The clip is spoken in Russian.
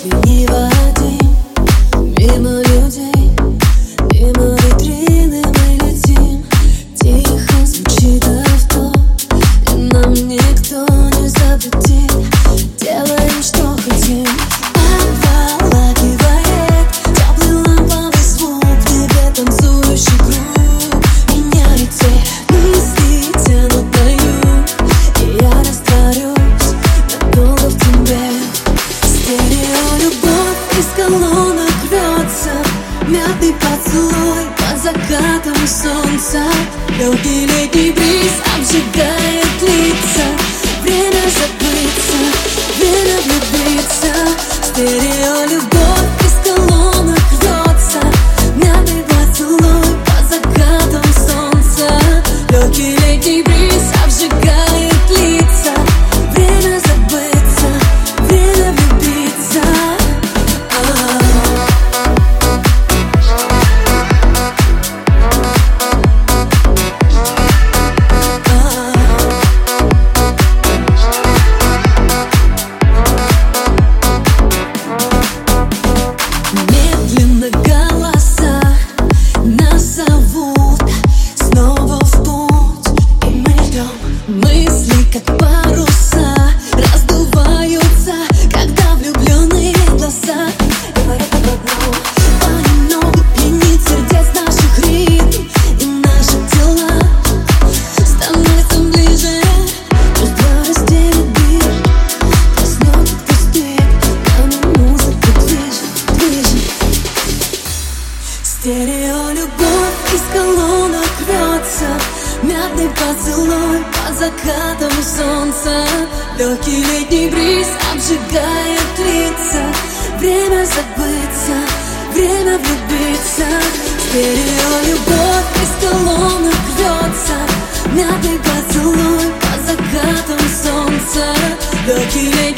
не один, мимо людей, мимо витрины мы летим. Тихо звучит авто, и нам никто не запретит. Делаем, что хотим. Обволакивает теплый ламповый звук, в небе танцующий круг. Меня эти мысли тянут на юг, и я растворюсь надолго в тебе. Стереолюбовь из колонок рвется, мятный поцелуй под закатом солнца. Легкий летний бриз обжигает лица. Время забыться, время влюбиться. Стереолюбовь из колонок рвется, мятный поцелуй под закатом солнца. Легкий летний бриз обжигает лица. Время забыться, время влюбиться. Медленно голоса нас зовут снова в путь, и мы ждем. Мысли, как паруса, раздуваются, когда влюбленные глаза говорят об одном. Понемногу пьянит сердец наших ритм, и наши тела становятся ближе. Чувства разделит бит, коснется кто стыд, нами музыка движет. Стереолюбовь из колонок рвется, мятный поцелуй под закатом солнца. Легкий летний бриз обжигает лица. Время забыться, время влюбиться. Стереолюбовь из колонок рвется, мятный поцелуй под закатом солнца. Легкий летний